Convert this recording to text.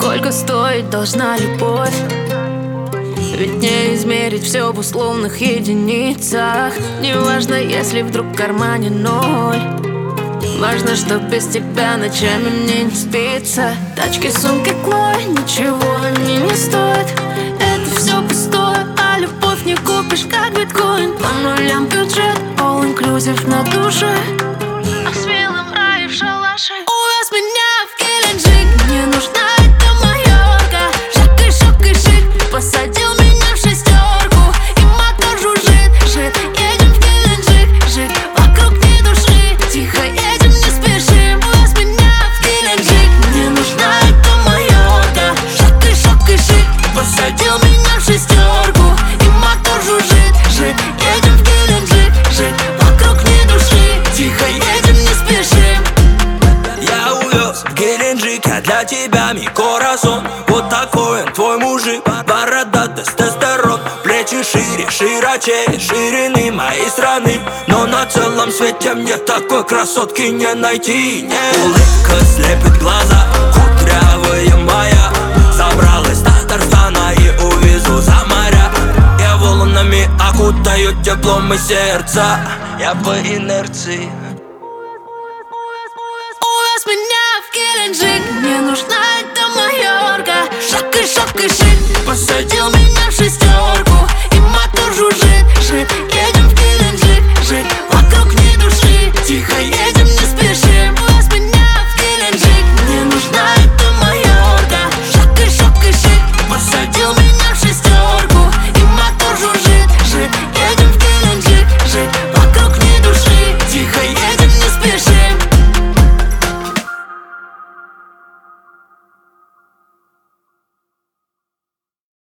Сколько стоить должна любовь? Ведь не измерить все в условных единицах. Неважно, если вдруг в кармане ноль. Важно, что без тебя ночами мне не спится. Тачки, сумки, Клой, ничего они не стоят. Это все пустое, а любовь не купишь, как биткоин. По нулям бюджет, all inclusive на душе. А с милым в рай в шалаше. Увез меня в Геленджик. Мне нужна эта Майорка. Жак и шик, посадил меня в шестерку. И мотор жужжит, жит. Едем в Геленджик, жик. Вокруг ни души, тихо едем, не спешим. Увез меня в Геленджик. Мне нужна эта Майорка. Жак и шик, посадил меня в шестерку. И мотор жужжит, жит. Едем в Геленджик, жик. Вокруг ни души, тихо едем, не спешим. Я увез в Геленджик, я для тебя мой коразон. Вот такой он, твой мужик. Борода, тестостерон. Плечи шире, широче ширины моей страны. Но на целом свете мне такой красотки не найти, нет. Улыбка слепит глаза, кудрявая моя. Забралась с Татарстана и увезу за моря. Я волнами окутаю теплом и сердца. Я по инерции